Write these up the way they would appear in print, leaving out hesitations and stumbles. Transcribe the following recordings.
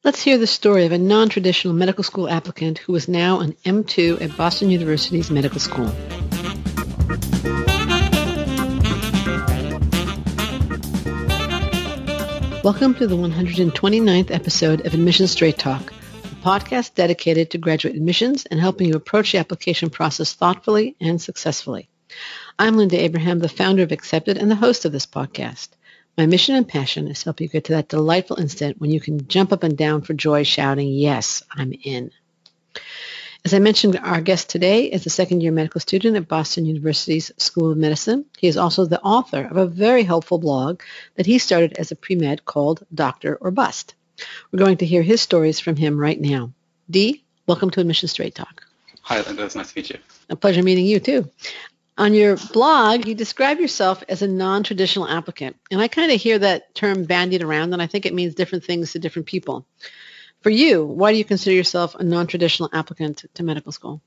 Let's hear the story of a non-traditional medical school applicant who is now an M2 at Boston University's medical school. Welcome to the 129th episode of Admission Straight Talk, a podcast dedicated to graduate admissions and helping you approach the application process thoughtfully and successfully. I'm Linda Abraham, the founder of Accepted and the host of this podcast. My mission and passion is to help you get to that delightful instant when you can jump up and down for joy shouting, "Yes, I'm in." As I mentioned, our guest today is a second-year medical student at Boston University's School of Medicine. He is also the author of a very helpful blog that he started as a pre-med called Doctor or Bust. We're going to hear his stories from him right now. Dee, welcome to Admission Straight Talk. Hi, Linda. It's nice to meet you. A pleasure meeting you, too. On your blog, you describe yourself as a non-traditional applicant. And I kind of hear that term bandied around, and I think it means different things to different people. For you, why do you consider yourself a non-traditional applicant to medical school?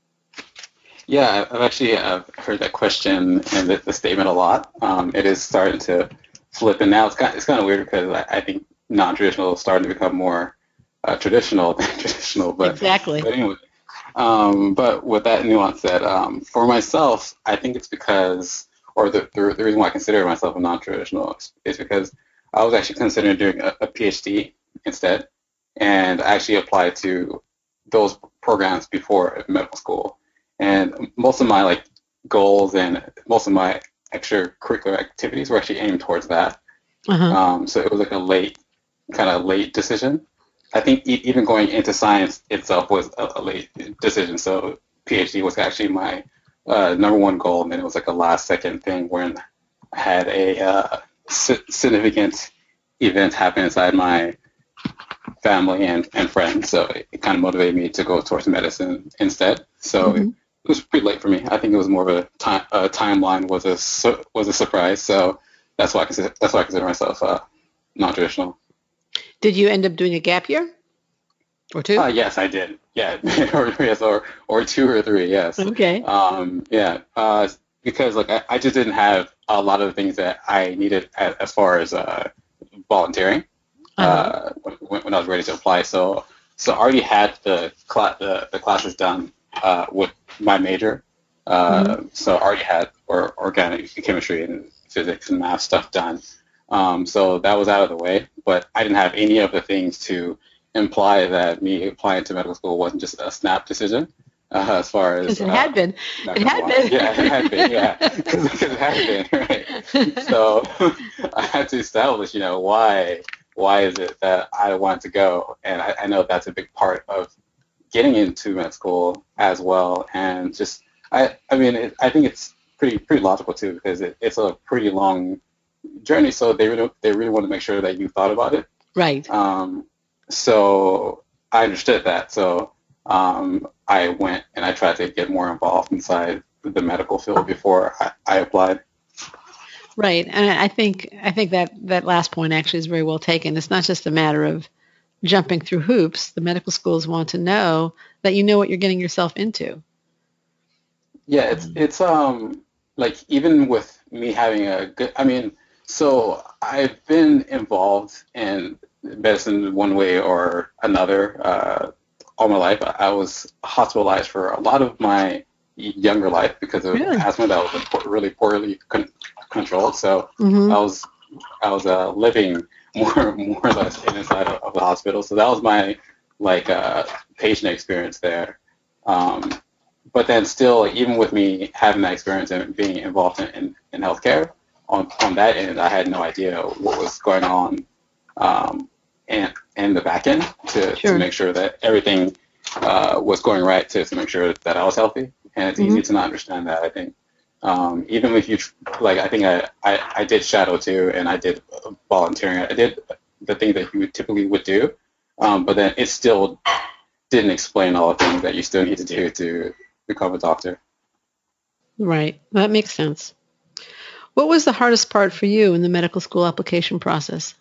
Yeah, I've actually heard that question and the statement a lot. It is starting to flip, and now it's kind of weird because I think non-traditional is starting to become more traditional than traditional. But, exactly. But anyway, but with that nuance said, for myself, I think it's because, or the reason why I consider myself a non-traditional is because I was actually considering doing a PhD instead, and I actually applied to those programs before medical school. And most of my goals and most of my extracurricular activities were actually aimed towards that. Uh-huh. So it was a late decision. I think even going into science itself was a late decision. So PhD was actually my number one goal, and then it was a last second thing when I had a significant event happen inside my family and friends. So it kind of motivated me to go towards medicine instead. So it was pretty late for me. I think it was more of a timeline was a surprise. So that's why I consider myself non-traditional. Did you end up doing a gap year or two? Yes, I did. Yeah, or two or three. Yes. Okay. Because I just didn't have a lot of the things that I needed as far as volunteering when I was ready to apply. So I already had the classes done with my major. So I already had organic chemistry and physics and math stuff done. So that was out of the way, but I didn't have any of the things to imply that me applying to medical school wasn't just a snap decision. As far as it had been. It had been, yeah, because it had been, right? So I had to establish, why is it that I wanted to go, and I know that's a big part of getting into med school as well, and just I think it's pretty logical too, because it's a pretty long journey, so they really want to make sure that you thought about it. Right. So I understood that. So I went and I tried to get more involved inside the medical field before I applied. Right. And I think that last point actually is very well taken. It's not just a matter of jumping through hoops. The medical schools want to know that you know what you're getting yourself into. Yeah, it's even with me having a good, so I've been involved in medicine one way or another all my life. I was hospitalized for a lot of my younger life because of asthma that was really poorly controlled. So I was living more or less inside of the hospital. So that was my patient experience there. But then still, even with me having that experience and being involved in healthcare, on that end, I had no idea what was going on and the back end to make sure that everything was going right, to make sure that I was healthy. And it's easy to not understand that, I think. Even if you, I think I did shadow too, and I did volunteering. I did the things that you typically would do, but then it still didn't explain all the things that you still need to do to become a doctor. Right. That makes sense. What was the hardest part for you in the medical school application process?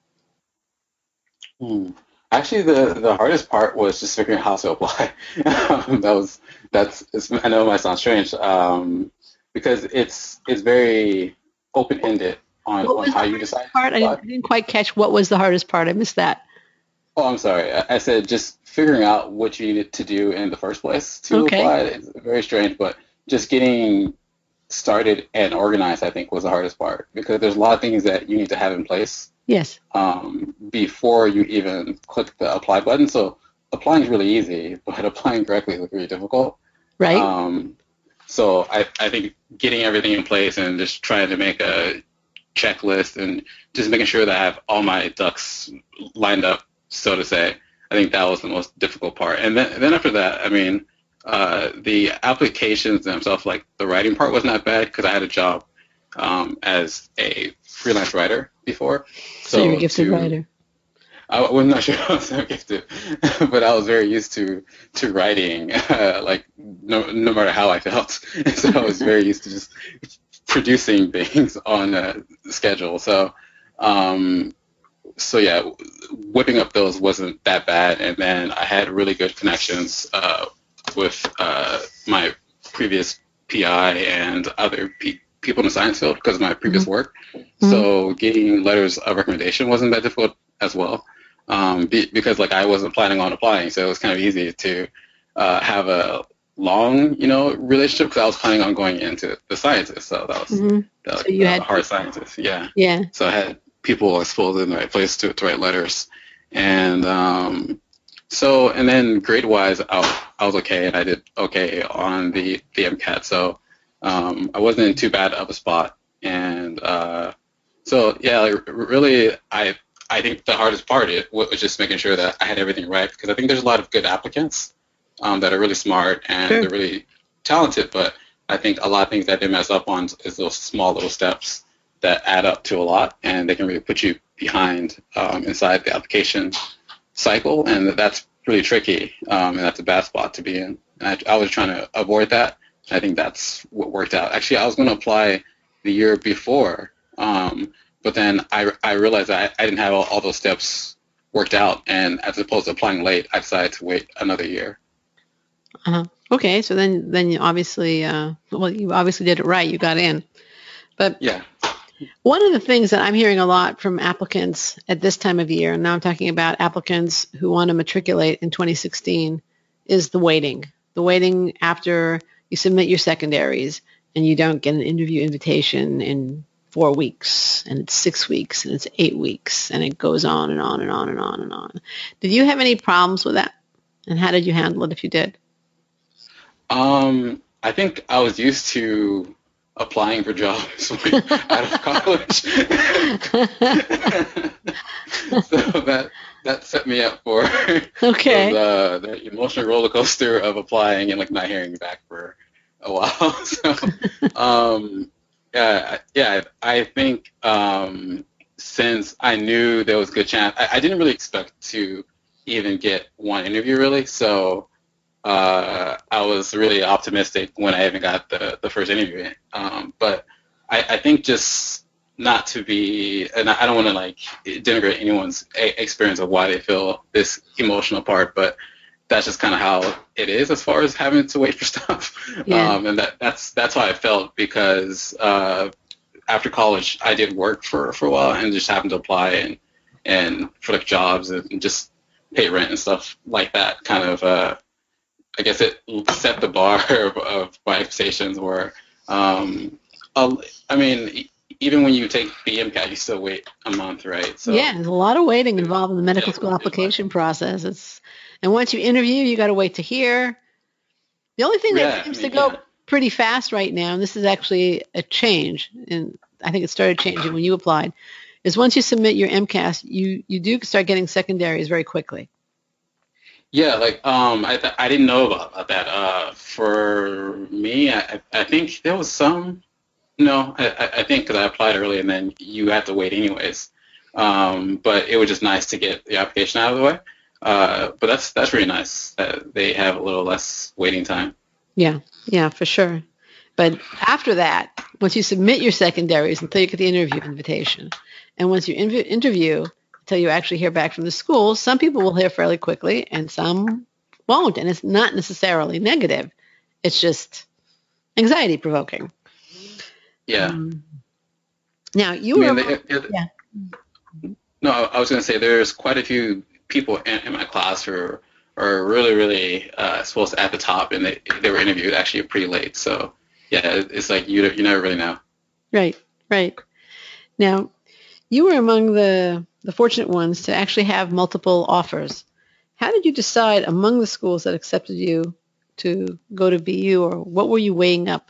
Actually, the hardest part was just figuring out how to apply. I know it might sound strange, because it's very open-ended on how you decide. I didn't quite catch what was the hardest part. I missed that. Oh, I'm sorry. I said just figuring out what you needed to do in the first place to Okay. apply is very strange, but just getting started and organized, I think, was the hardest part because there's a lot of things that you need to have in place Yes. before you even click the apply button. So applying is really easy, but applying correctly is really difficult. Right? Um, so I think getting everything in place and just trying to make a checklist and just making sure that I have all my ducks lined up, so to say. I think that was the most difficult part. And then after that, I mean, the applications themselves, like the writing part, wasn't that bad because I had a job as a freelance writer before. So you're a So gifted to writer. I was not sure I was so gifted, but I was very used to writing, like no matter how I felt. So I was very used to just producing things on a schedule. Um, so yeah, whipping up those wasn't that bad, and then I had really good connections with my previous PI and other people in the science field because of my Hmm. previous work. Hmm. So getting letters of recommendation wasn't that difficult as well, because like I wasn't planning on applying, so it was kind of easy to have a long, relationship because I was planning on going into the sciences. So that was Hmm. the, So you the had, hard sciences, yeah. yeah. So I had people exposed in the right place to write letters, and and then grade wise, I was okay, and I did okay on the MCAT. So I wasn't in too bad of a spot, and so yeah, like, really, I think the hardest part was just making sure that I had everything right because I think there's a lot of good applicants that are really smart and Sure. they're really talented, but I think a lot of things that they mess up on is those small little steps that add up to a lot, and they can really put you behind inside the application cycle, and that's really tricky, and that's a bad spot to be in. And I was trying to avoid that. I think that's what worked out. Actually, I was going to apply the year before, but then I realized I didn't have all those steps worked out, and as opposed to applying late, I decided to wait another year. Uh-huh. Okay. So then you obviously, well, you obviously did it right. You got in. But Yeah. one of the things that I'm hearing a lot from applicants at this time of year, and now I'm talking about applicants who want to matriculate in 2016, is the waiting. The waiting after you submit your secondaries and you don't get an interview invitation in 4 weeks, and it's 6 weeks, and it's 8 weeks, and it goes on and on and on and on and on. Did you have any problems with that? And how did you handle it if you did? I think I was used to applying for jobs out of college. So that set me up for Okay. the emotional roller coaster of applying and like not hearing back for a while. So yeah, I think since I knew there was a good chance, I didn't really expect to even get one interview really. So I was really optimistic when I even got the first interview. But I think just not to be, and I don't want to like denigrate anyone's experience of why they feel this emotional part, but that's just kind of how it is as far as having to wait for stuff. Yeah. And that's how I felt because after college I did work for a while and just happened to apply and for like jobs and just pay rent and stuff like that kind of I guess it set the bar of my expectations were, I mean, even when you take the MCAT, you still wait a month, right? Yeah, So, there's a lot of waiting it, involved in the medical yeah, school it was. application process. And once you interview, you got to wait to hear. The only thing that Yeah, I seems to mean, go yeah. pretty fast right now, and this is actually a change, and I think it started changing when you applied, is once you submit your MCAS, you do start getting secondaries very quickly. Yeah, like I didn't know about that. For me, I think there was some. No, I think because I applied early and then you had to wait anyways. But it was just nice to get the application out of the way. But that's really nice that they have a little less waiting time. Yeah, yeah, for sure. But after that, once you submit your secondaries until you get the interview invitation, and once you interview until you actually hear back from the school, some people will hear fairly quickly and some won't. And it's not necessarily negative. It's just anxiety provoking. Yeah. Um, Now I you were, mean, yeah, no, I was going to say there's quite a few people in my class who are really, really supposed to at the top, and they were interviewed actually pretty late. So yeah, it's like you never really know. Right, right. Now, you were among the fortunate ones to actually have multiple offers. How did you decide among the schools that accepted you to go to BU, or what were you weighing up?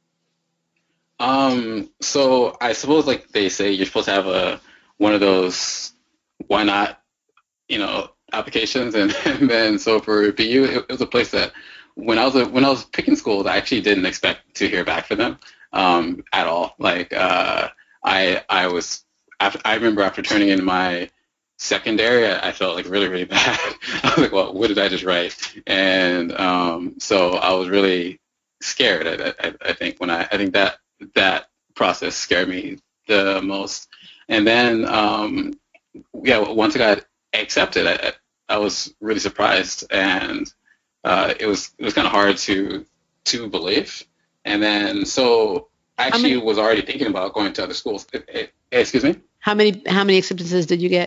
So I suppose like they say you're supposed to have one of those why not, applications, and then so for BU it was a place that when I was picking schools I actually didn't expect to hear back from them at all. Like I was I remember after turning in my secondary I felt like really, really bad. I was like, well, what did I just write? And so I was really scared. I think I think that process scared me the most. And then once I got accepted, I was really surprised, and it was kind of hard to believe. And then so I actually was already thinking about going to other schools. Excuse me? How many acceptances did you get?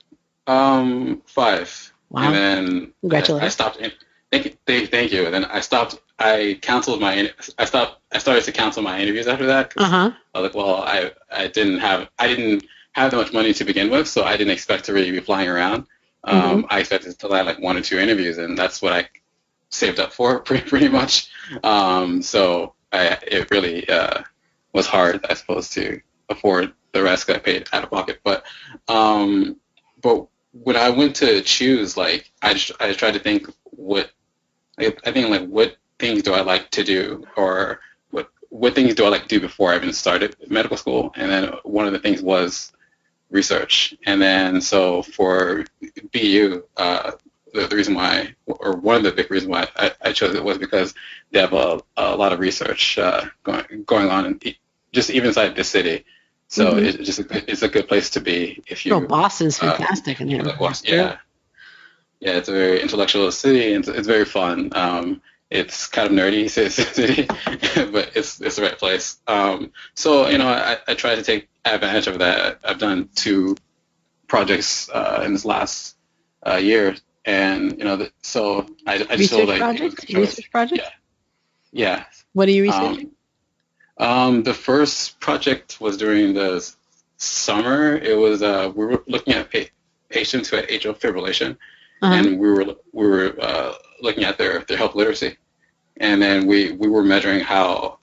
5. Wow. And then Congratulations. I stopped. Thank you. And then I stopped. I started to cancel my interviews after that. I was like, well, I didn't have that much money to begin with, so I didn't expect to really be flying around. I expected to land like 1 or 2 interviews, and that's what I saved up for pretty much. So it really was hard, I suppose, to afford the rest that I paid out of pocket. But when I went to choose, like I tried to think what things do I like to do, or what things do I like to do before I even started medical school? And then one of the things was research. And then so for BU, the reason why, or one of the big reasons why I chose it was because they have a lot of research going on, just even inside the city. So it's a good place to be if you. Oh, Boston's fantastic in here. Yeah, it's a very intellectual city, and it's very fun. It's kind of nerdy city, but it's the right place. So I try to take advantage of that. I've done 2 projects in this last year, and so I just feel like research projects. Yeah. What are you researching? The first project was during the summer. It was we were looking at patients who had atrial fibrillation, and we were looking at their health literacy, and then we were measuring how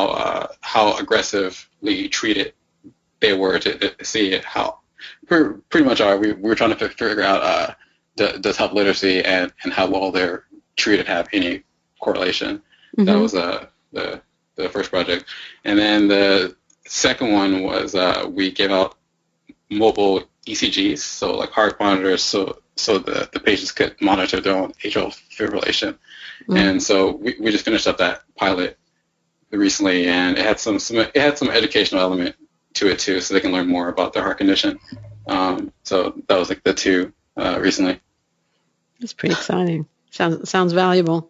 aggressively treated they were to see how pretty much we were trying to figure out does health literacy and how well they're treated have any correlation. That was the first project. And then the second one was we gave out mobile ECGs, so like heart monitors, so the patients could monitor their own atrial fibrillation. And so we just finished up that pilot recently, and it had some educational element to it too, so they can learn more about their heart condition. So that was like the 2 recently. That's pretty exciting. Sounds valuable.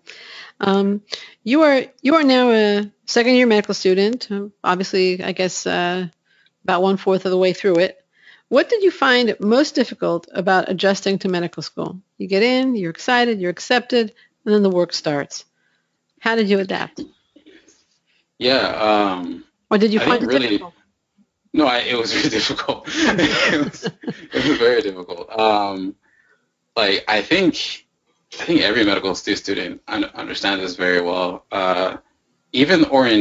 You are now a second-year medical student. Obviously, I guess about 1/4 of the way through it. What did you find most difficult about adjusting to medical school? You get in, you're excited, you're accepted, and then the work starts. How did you adapt? Yeah. Or did you find it really difficult? No, it was really difficult. It was very difficult. Like I think every medical student understands this very well. Even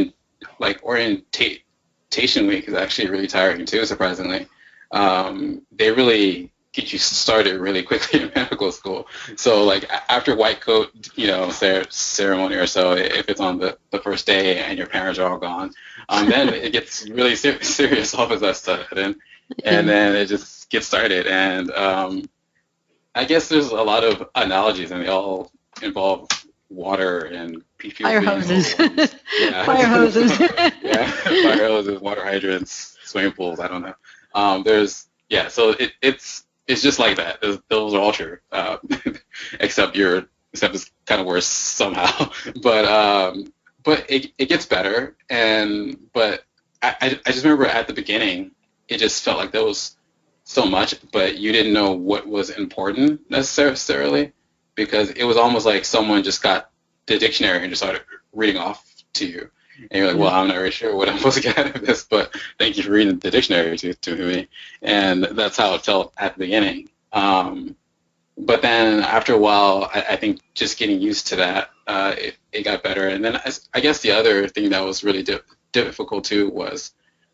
orientation week is actually really tiring too, surprisingly. They really get you started really quickly in medical school. So like after white coat, ceremony or so, if it's on the first day and your parents are all gone, then it gets really serious office that stuff in, and then it just gets started. And I guess there's a lot of analogies, and they all involve water and fire hoses. Fire hoses. Fire hoses, water hydrants, swimming pools. I don't know. So it's just like that. Those are all true, except it's kind of worse somehow. But it gets better, but I just remember at the beginning, it just felt like there was so much, but you didn't know what was important necessarily, because it was almost like someone just got the dictionary and just started reading off to you. And you're like, well, I'm not really sure what I'm supposed to get out of this, but thank you for reading the dictionary to me. And that's how it felt at the beginning. But then after a while, I think just getting used to that, it got better. And then I guess the other thing that was really difficult too was,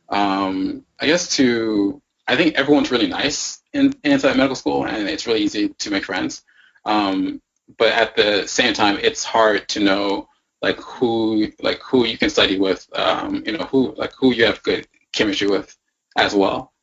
I think everyone's really nice inside medical school, and it's really easy to make friends. But at the same time, it's hard to know who you can study with, who you have good chemistry with as well.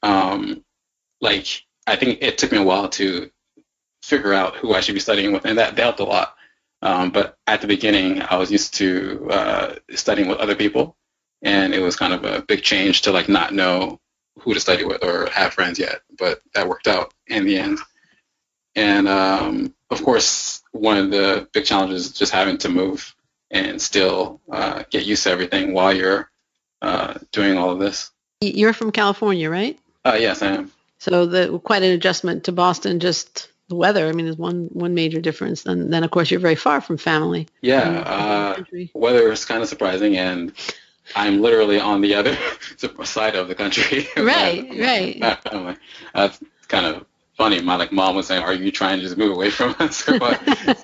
I think it took me a while to figure out who I should be studying with, and that helped a lot. But at the beginning, I was used to studying with other people, and it was kind of a big change to not know who to study with or have friends yet. But that worked out in the end. And of course, one of the big challenges is just having to move and still get used to everything while you're doing all of this. You're from California, right? Yes, I am. So quite an adjustment to Boston, just the weather. I mean, is one major difference. And then, of course, you're very far from family. Yeah, weather is kind of surprising, and I'm literally on the other side of the country. Right. Not family. That's kind of funny. My mom was saying, "Are you trying to just move away from us or what?"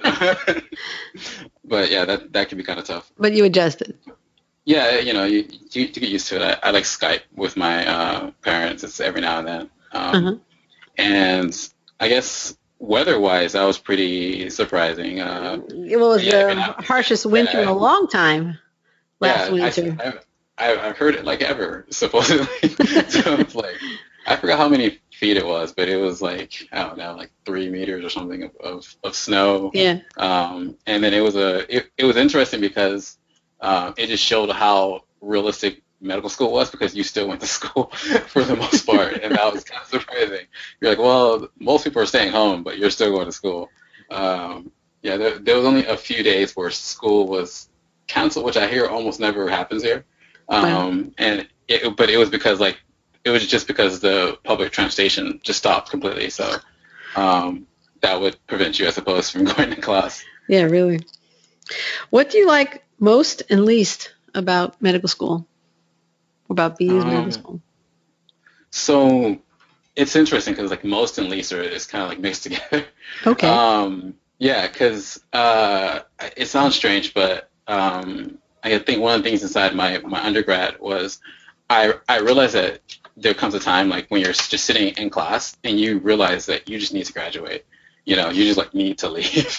But yeah, that can be kind of tough. But you adjusted. Yeah, you get used to it. I like Skype with my parents. It's every now and then. And I guess weather-wise, that was pretty surprising. It was the harshest winter in a long time last winter. I've heard it ever, supposedly. So it's I forgot how many feet it was, but it was I don't know, 3 meters or something of snow. Yeah. And then it was interesting because it just showed how realistic medical school was, because you still went to school for the most part, and that was kind of surprising. You're like, well, most people are staying home, but you're still going to school. There was only a few days where school was canceled, which I hear almost never happens here. But it was because it was just because the public transportation just stopped completely. So that would prevent you, I suppose, from going to class. Yeah, really. What do you like most and least about medical school? About BU's medical school? So it's interesting because most and least is kind of mixed together. Okay. Yeah, because it sounds strange, but I think one of the things inside my undergrad was I realized that there comes a time when you're just sitting in class and you realize that you just need to graduate. You just need to leave.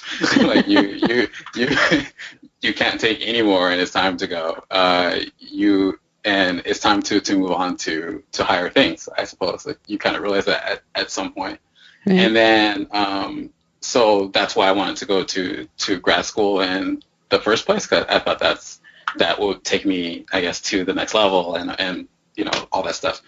You can't take any more, and it's time to go. And it's time to move on to higher things, I suppose. You kind of realize that at some point. Right. And then so that's why I wanted to go to grad school in the first place, because I thought that would take me, I guess, to the next level and all that stuff.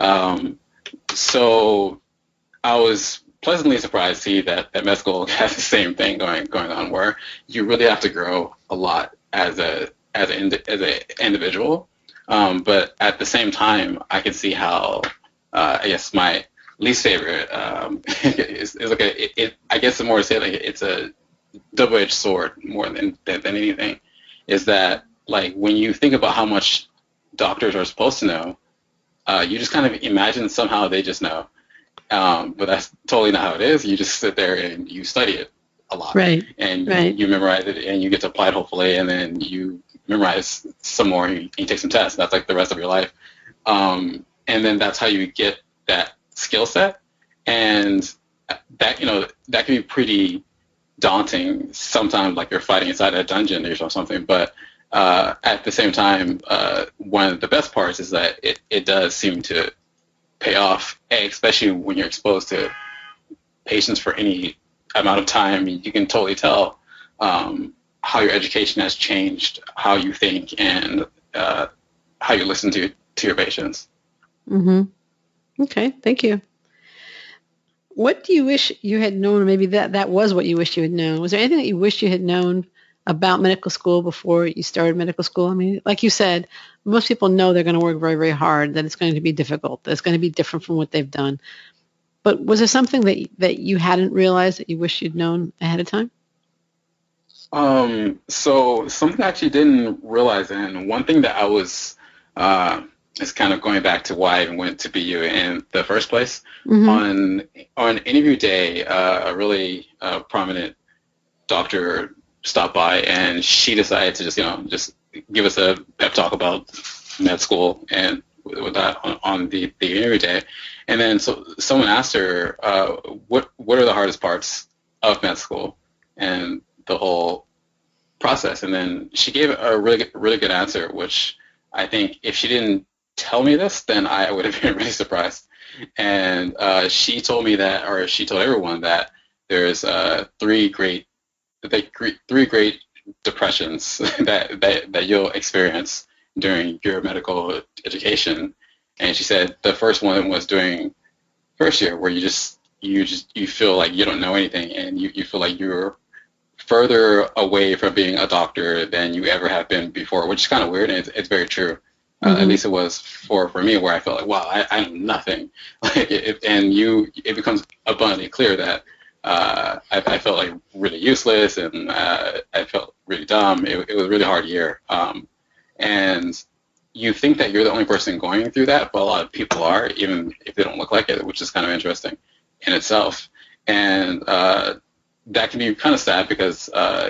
So I was pleasantly surprised to see that med school has the same thing going on, where you really have to grow a lot as an individual. But at the same time, I can see how I guess my least favorite is I guess the more to say it's a double-edged sword more than anything, is that when you think about how much doctors are supposed to know, you just kind of imagine somehow they just know. But that's totally not how it is. You just sit there and you study it a lot. Right. And right. You memorize it, and you get to apply it hopefully, and then you memorize some more, and you take some tests. That's the rest of your life. And then that's how you get that skill set. And that can be pretty daunting sometimes, you're fighting inside a dungeon or something. But at the same time, one of the best parts is that it does seem to pay off, especially when you're exposed to patients for any amount of time. You can totally tell how your education has changed how you think and how you listen to your patients. Mm-hmm. Okay, thank you. What do you wish you had known, or maybe that was what you wished you had known? Was there anything that you wished you had known about medical school before you started medical school? I mean, like you said, most people know they're going to work very, very hard, that it's going to be difficult, that it's going to be different from what they've done. But was there something that you hadn't realized that you wish you'd known ahead of time? So something I actually didn't realize, and one thing that I was, is kind of going back to why I even went to BU in the first place. Mm-hmm. On interview day, a really prominent doctor stopped by, and she decided to just give us a pep talk about med school and with that on the interview day. And then so someone asked her, what are the hardest parts of med school and the whole process? And then she gave a really good answer, which I think if she didn't tell me this, then I would have been really surprised. And she told me that, or she told everyone that there's three great depressions that you'll experience during your medical education. And she said the first one was during first year, where you feel like you don't know anything, and you feel like you're further away from being a doctor than you ever have been before, which is kind of weird, and it's very true. Mm-hmm. At least it was for me, where I felt like, wow, I know nothing. Like it becomes abundantly clear that I felt like really useless, and I felt really dumb. It was a really hard year. And you think that you're the only person going through that, but a lot of people are, even if they don't look like it, which is kind of interesting in itself. And that can be kind of sad, because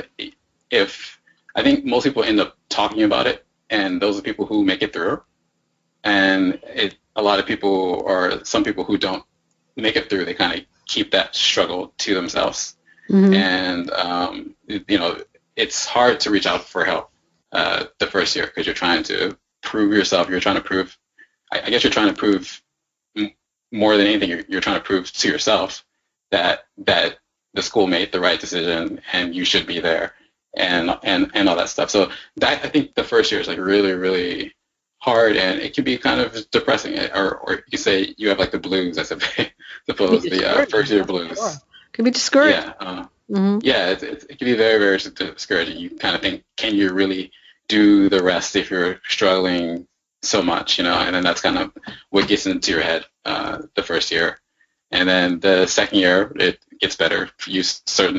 if I think most people end up talking about it, and those are people who make it through. And a lot of people, or some people who don't make it through, they kind of keep that struggle to themselves. Mm-hmm. And it's hard to reach out for help the first year, because you're trying to prove yourself. You're trying to prove, I guess you're trying to prove more than anything, you're trying to prove to yourself that the school made the right decision and you should be there, and all that stuff. So that, I think the first year is like really, really hard, and it can be kind of depressing, or you could say you have like the blues, I suppose, the first year blues. Sure. Can be discouraging. Yeah. Mm-hmm. Yeah, it can be very, very discouraging. You kind of think, can you really do the rest if you're struggling so much, and then that's kind of what gets into your head the first year. And then the second year, it gets better. You start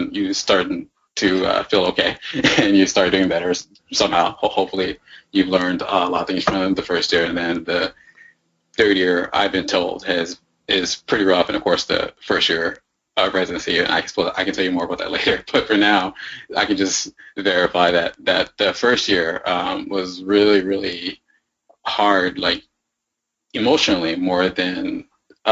to feel okay, and you start doing better somehow. Hopefully, you've learned a lot of things from the first year. And then the third year, I've been told, is pretty rough. And of course, the first year of residency, and I can tell you more about that later. But for now, I can just verify that the first year was really, really hard, like emotionally, more than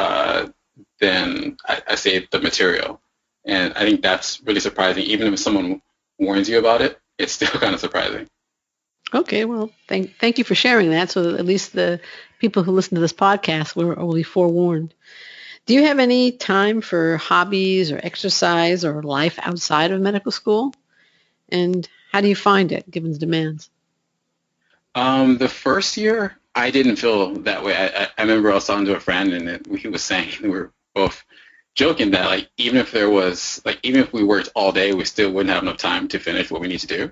I say the material. And I think that's really surprising. Even if someone warns you about it, it's still kind of surprising. Okay, well, thank you for sharing that. So at least the people who listen to this podcast will be forewarned. Do you have any time for hobbies or exercise or life outside of medical school? And how do you find it, given the demands? The first year, I didn't feel that way. I remember I was talking to a friend, and he was saying, we were both joking that, like, even if we worked all day, we still wouldn't have enough time to finish what we need to do.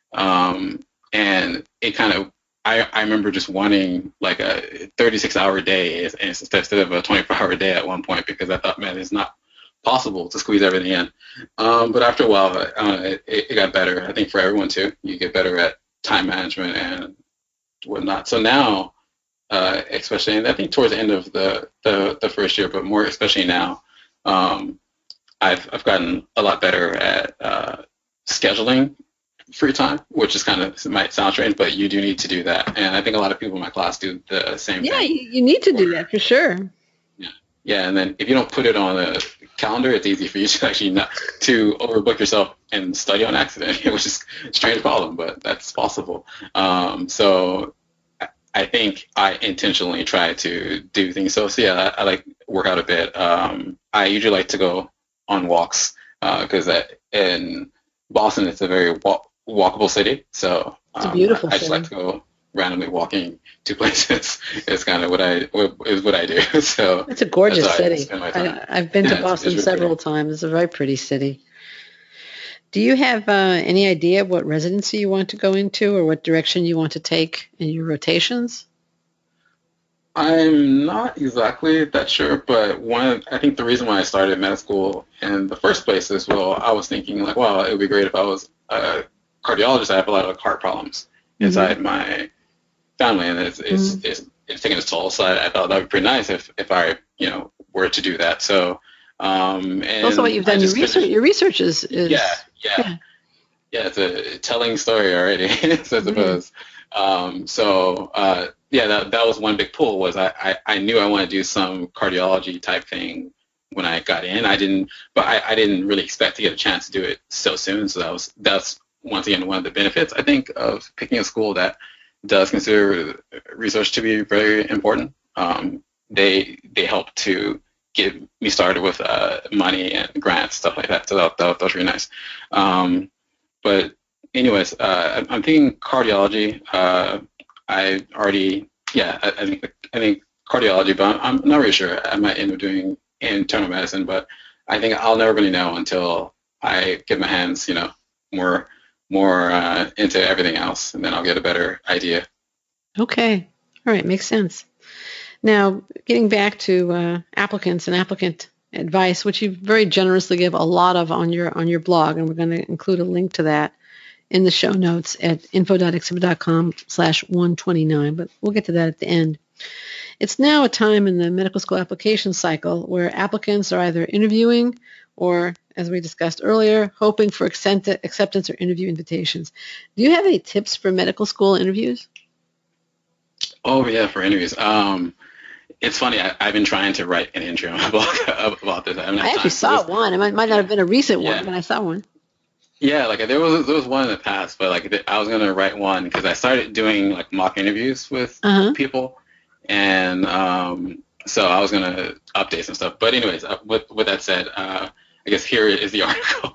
And it kind of, I remember just wanting like a 36-hour day instead of a 24-hour day at one point, because I thought, man, it's not possible to squeeze everything in. But after a while, it got better. I think for everyone too, you get better at time management and whatnot. So now, especially, and I think towards the end of the first year, but more especially now, I've gotten a lot better at scheduling free time, which is kind of, might sound strange, but you do need to do that. And I think a lot of people in my class do the same thing. Yeah, you need to do that for sure. Yeah, and then if you don't put it on a calendar, it's easy for you to actually not to overbook yourself and study on accident, which is a strange problem, but that's possible. So I think I intentionally try to do things. So yeah, I like work out a bit. I usually like to go on walks, because in Boston, it's a very walkable city. So it's a beautiful I just like to go randomly walking to places. It's kind of what I do. So it's a gorgeous city. I've been to Boston really several times. It's a very pretty city. Do you have any idea what residency you want to go into, or what direction you want to take in your rotations? I'm not exactly that sure, but I think the reason why I started med school in the first place is, well, I was thinking like, well, it would be great if I was a cardiologist. I have a lot of heart problems inside my family, and it's taking its toll. So I thought that would be pretty nice if I, were to do that. So, and also what you've done, your research is yeah, it's a telling story already, so I suppose. That was one big pull. Was I knew I wanted to do some cardiology type thing when I got in. I didn't really expect to get a chance to do it so soon. So that's once again one of the benefits, I think, of picking a school that does consider research to be very important. They help to get me started with money and grants, stuff like that. So that was really nice. But anyways, I'm thinking cardiology. I think cardiology, but I'm not really sure. I might end up doing internal medicine, but I think I'll never really know until I get my hands, more into everything else, and then I'll get a better idea. Okay. All right. Makes sense. Now, getting back to applicants and applicant advice, which you very generously give a lot of on your blog, and we're going to include a link to that in the show notes at info.accepted.com/129, but we'll get to that at the end. It's now a time in the medical school application cycle where applicants are either interviewing or, as we discussed earlier, hoping for acceptance or interview invitations. Do you have any tips for medical school interviews? Oh, yeah, for interviews. It's funny. I've been trying to write an intro blog about this. I actually saw one. It might not have been a recent one, but I saw one. Yeah, like there was one in the past, but like I was gonna write one because I started doing like mock interviews with people, and so I was gonna update some stuff. But anyways, with that said, I guess here is the article.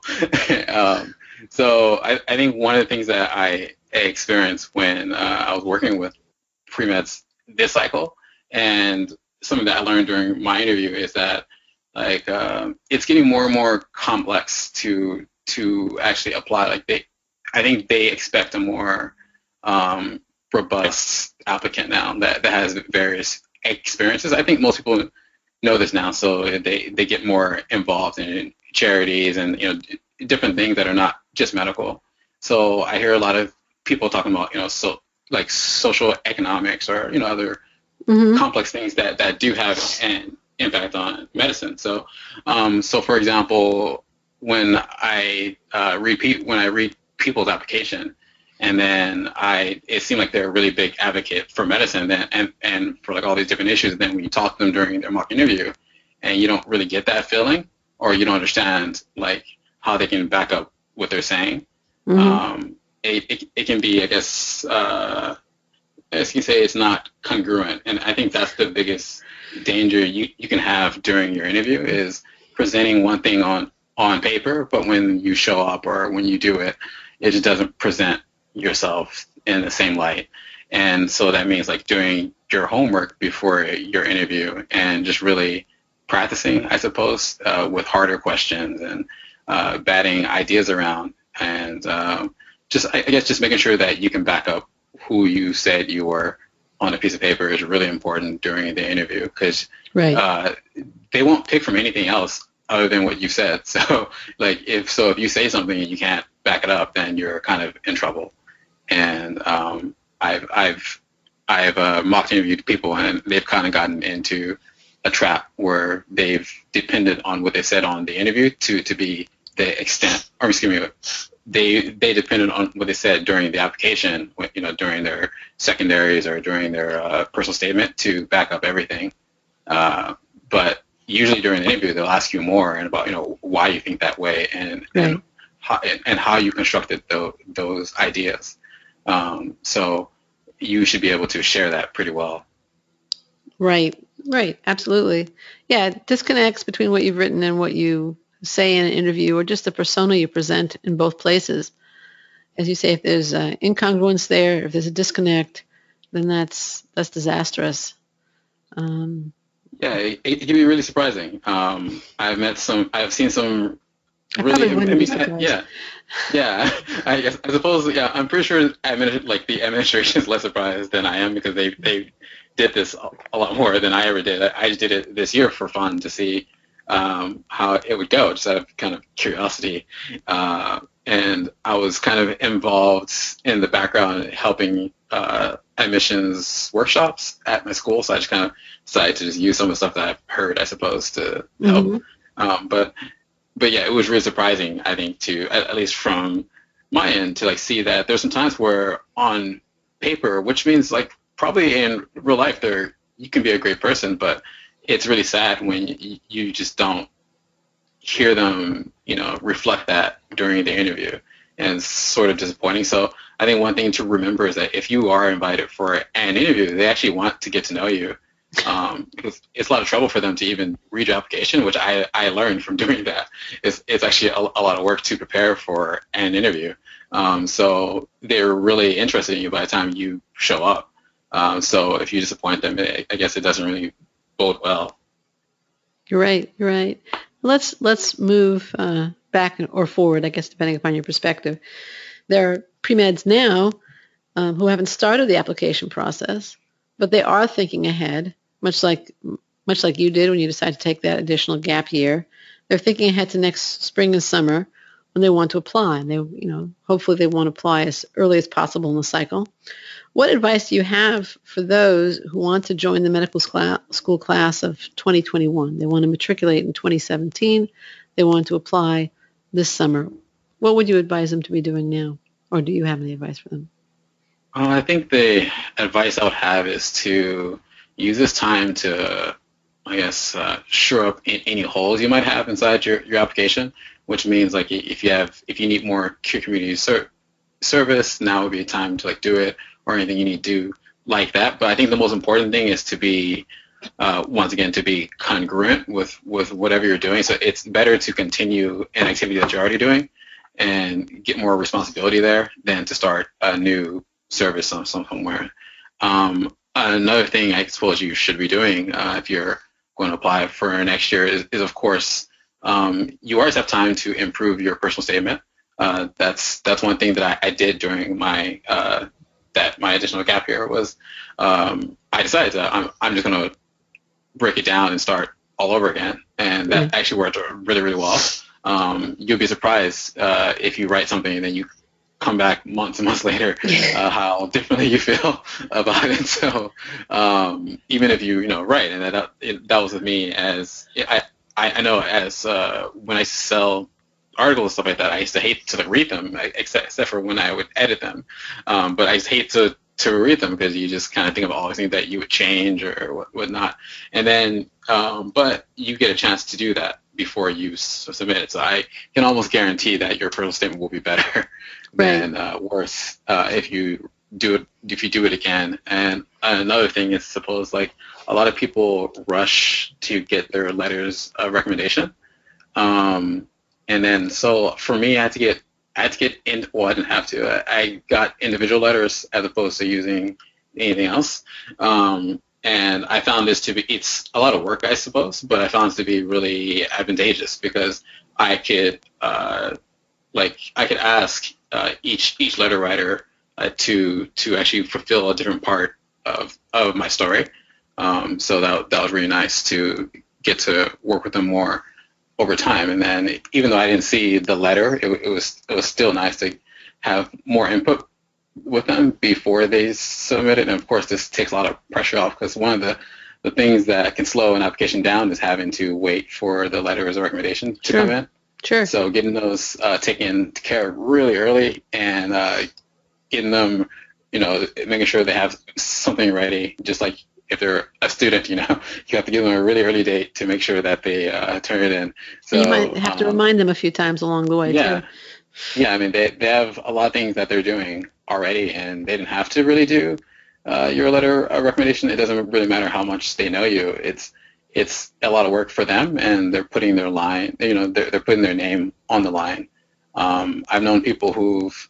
So I think one of the things that I experienced when I was working with pre-meds this cycle, and something that I learned during my interview, is that like it's getting more and more complex to actually apply. Like I think they expect a more robust applicant now that has various experiences. I think most people know this now, so they get more involved in charities and different things that are not just medical. So I hear a lot of people talking about like social economics or other complex things that do have an impact on medicine. So for example, when I read people's application, and then it seemed like they're a really big advocate for medicine and for like all these different issues. And then when you talk to them during their mock interview, and you don't really get that feeling, or you don't understand like how they can back up what they're saying, it can be, I guess, as you say, it's not congruent. And I think that's the biggest danger you can have during your interview, is presenting one thing on paper, but when you show up or when you do it, it just doesn't present yourself in the same light. And so that means like doing your homework before your interview and just really practicing, I suppose, with harder questions and batting ideas around, and just making sure that you can back up who you said you were on a piece of paper is really important during the interview, because they won't pick from anything else other than what you said. So like if you say something and you can't back it up, then you're kind of in trouble. And I've mock interviewed people, and they've kind of gotten into a trap where they've depended on what they said on the interview to be the extent, or excuse me, they depended on what they said during the application, during their secondaries or during their personal statement to back up everything. But usually during the interview, they'll ask you more and about why you think that way and how you constructed those ideas. So you should be able to share that pretty well. Right. Absolutely. Yeah, disconnects between what you've written and what you say in an interview, or just the persona you present in both places. As you say, if there's incongruence there, if there's a disconnect, then that's disastrous. Yeah, it can be really surprising. I've seen some really, yeah. I suppose, I'm pretty sure the administration is less surprised than I am, because they did this a lot more than I ever did. I just did it this year for fun to see how it would go, just out of kind of curiosity. And I was kind of involved in the background helping admissions workshops at my school, so I just kind of decided to just use some of the stuff that I've heard, I suppose, to help. But yeah, it was really surprising, I think, to at least from my end, to like see that there's some times where on paper, which means like probably in real life, you can be a great person, but it's really sad when you just don't hear them, reflect that during the interview, and it's sort of disappointing. So I think one thing to remember is that if you are invited for an interview, they actually want to get to know you. Because it's a lot of trouble for them to even read your application, which I learned from doing that. It's actually a lot of work to prepare for an interview. So they're really interested in you by the time you show up. So if you disappoint them, I guess it doesn't really bode well. You're right. Let's move back or forward, I guess, depending upon your perspective. There are pre-meds now who haven't started the application process, but they are thinking ahead, much like you did when you decided to take that additional gap year. They're thinking ahead to next spring and summer when they want to apply, and they, hopefully they want to apply as early as possible in the cycle. What advice do you have for those who want to join the medical school class of 2021? They want to matriculate in 2017. They want to apply this summer. What would you advise them to be doing now, or do you have any advice for them? I think the advice I would have is to use this time to, I guess, shore up any holes you might have inside your application, which means like if you need more community service, now would be a time to like do it, or anything you need to do like that. But I think the most important thing is to be, once again, to be congruent with whatever you're doing. So it's better to continue an activity that you're already doing and get more responsibility there than to start a new service somewhere. Another thing I suppose you should be doing if you're going to apply for next year is of course, you always have time to improve your personal statement. That's one thing that I did during my additional gap year was I decided that I'm just going to break it down and start all over again, and that actually worked really, really well. You'll be surprised if you write something and then you come back months and months later how differently you feel about it. So even if you write, and that was with me, as I know as when I sell articles and stuff like that, I used to hate to read them, except for when I would edit them. But I just hate to read them because you just kind of think of all the things that you would change or whatnot. And then, but you get a chance to do that before you submit it. So I can almost guarantee that your personal statement will be better than worse if you do it again. And another thing is, suppose like a lot of people rush to get their letters of recommendation. And then, so for me, I didn't have to. I got individual letters as opposed to using anything else. And I found this to be, it's a lot of work, I suppose, but I found it to be really advantageous because I could ask each letter writer to actually fulfill a different part of my story. So that was really nice to get to work with them more over time. And then even though I didn't see the letter, it was still nice to have more input with them before they submit it. And of course, this takes a lot of pressure off because one of the things that can slow an application down is having to wait for the letters of recommendation to come in. Sure. So getting those taken care of really early and getting them, making sure they have something ready, just like if they're a student, you have to give them a really early date to make sure that they turn it in. So you might have to remind them a few times along the way, too. Yeah, I mean, they have a lot of things that they're doing already, and they didn't have to really do your letter of recommendation. It doesn't really matter how much they know you. It's a lot of work for them, and they're putting their line, they're putting their name on the line. I've known people who've,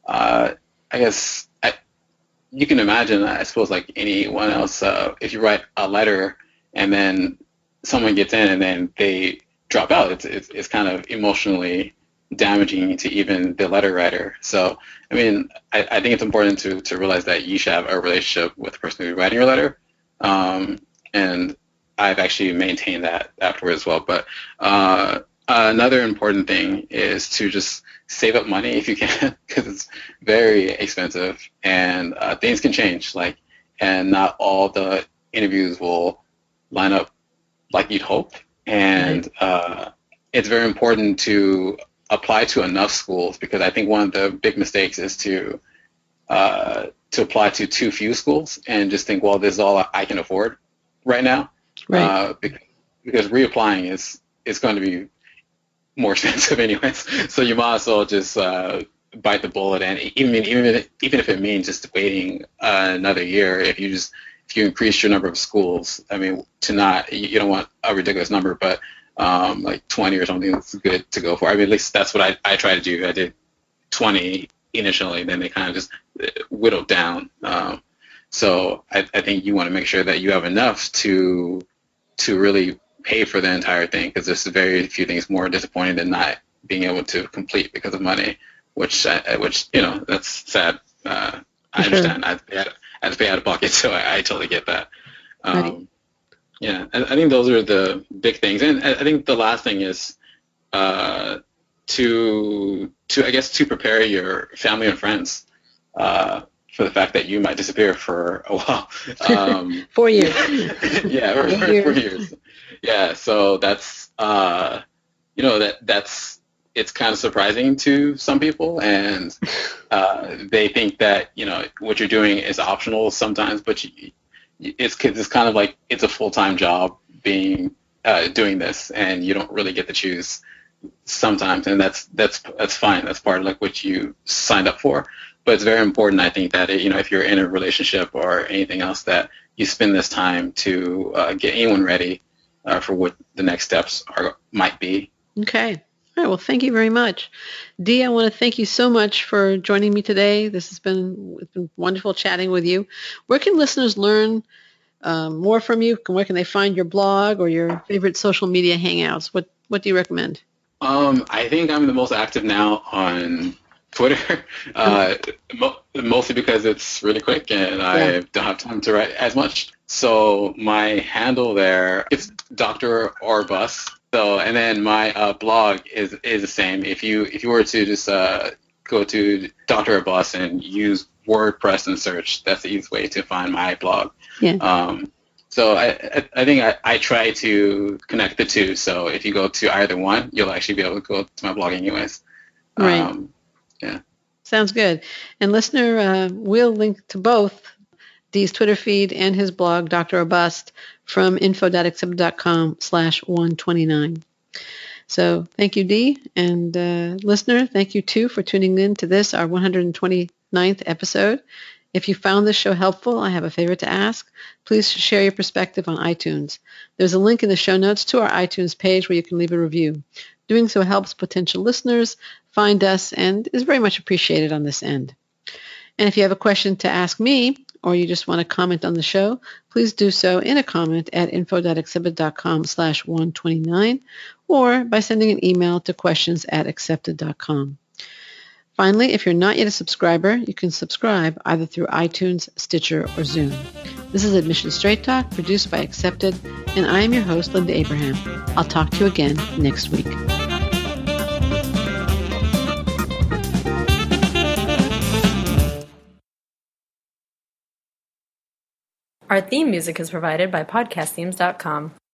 you can imagine, I suppose, like anyone else, if you write a letter and then someone gets in and then they drop out, it's kind of emotionally damaging to even the letter writer. So, I mean, I think it's important to realize that you should have a relationship with the person who's writing your letter. And I've actually maintained that afterwards as well. But another important thing is to just save up money if you can, because it's very expensive, and things can change. And not all the interviews will line up like you'd hope. And it's very important to apply to enough schools, because I think one of the big mistakes is to apply to too few schools and just think, well, this is all I can afford right now. Right. Because reapplying is going to be more expensive anyways. So you might as well just bite the bullet, and even if it means just waiting another year, if you increase your number of schools, I mean, you don't want a ridiculous number, but like 20 or something is good to go for. I mean, at least that's what I try to do. I did 20 initially, then they kind of just whittled down. So I think you want to make sure that you have enough to really pay for the entire thing, because there's very few things more disappointing than not being able to complete because of money, which that's sad. I understand. I had to pay out of pocket, so I totally get that. Right. Yeah, I think those are the big things, and I think the last thing is to prepare your family and friends for the fact that you might disappear for a while. 4 years. Yeah, for 4 years. Yeah, so that's it's kind of surprising to some people, and they think that what you're doing is optional sometimes, but it's kind of like it's a full-time job doing this, and you don't really get to choose sometimes, and that's fine. That's part of like what you signed up for. But it's very important, I think, that if you're in a relationship or anything else, that you spend this time to get anyone ready for what the next steps might be. Okay. All right. Well, thank you very much. Dee, I want to thank you so much for joining me today. It's been wonderful chatting with you. Where can listeners learn more from you? Where can they find your blog or your favorite social media hangouts? What do you recommend? I think I'm the most active now on Twitter, mostly because it's really quick and I don't have time to write as much. So my handle there is Dr. or Bust. So, and then my blog is the same. If you were to just go to Dr. or Bust and use WordPress and search, that's the easiest way to find my blog. Yeah. So I think I try to connect the two. So if you go to either one, you'll actually be able to go to my blog anyways. Right. Yeah. Sounds good. And listener, we'll link to both Dee's Twitter feed and his blog, Dr. or Bust, from info.accepted.com/129. So thank you, Dee. And listener, thank you too for tuning in to this, our 129th episode. If you found this show helpful, I have a favor to ask. Please share your perspective on iTunes. There's a link in the show notes to our iTunes page where you can leave a review. Doing so helps potential listeners find us and is very much appreciated on this end. And if you have a question to ask me, or you just want to comment on the show, please do so in a comment at info.accepted.com/129 or by sending an email to questions@accepted.com. Finally, if you're not yet a subscriber, you can subscribe either through iTunes, Stitcher, or Zoom. This is Admission Straight Talk, produced by Accepted, and I am your host, Linda Abraham. I'll talk to you again next week. Our theme music is provided by podcastthemes.com.